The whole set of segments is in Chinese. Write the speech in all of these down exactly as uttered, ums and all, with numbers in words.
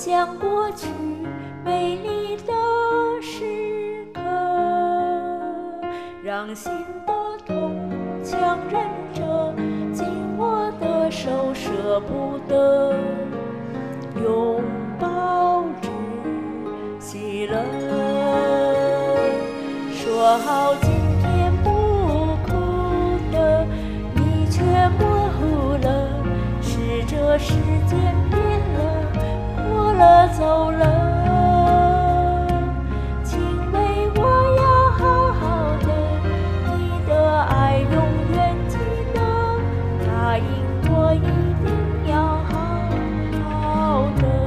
想过去美丽的时刻，让心的痛强忍着，紧握的手舍不得，拥抱着喜乐。说好今天不哭的，你却模糊了，是这时间变了，过了走了。请为我要好好的，你的爱永远记得，答应我一定要好好的。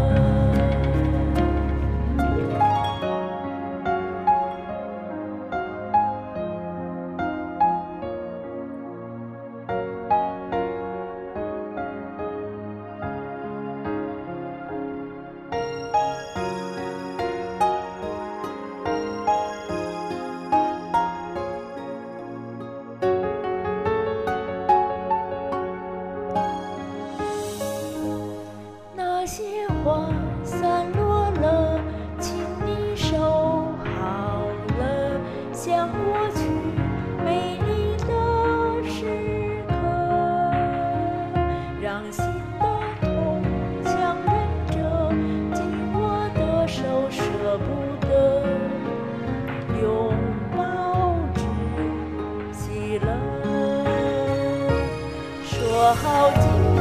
那些花散落了，请你收好了，像过去美丽的时刻，让心的痛强忍着，紧握的手舍不得，拥抱着喜乐。说好今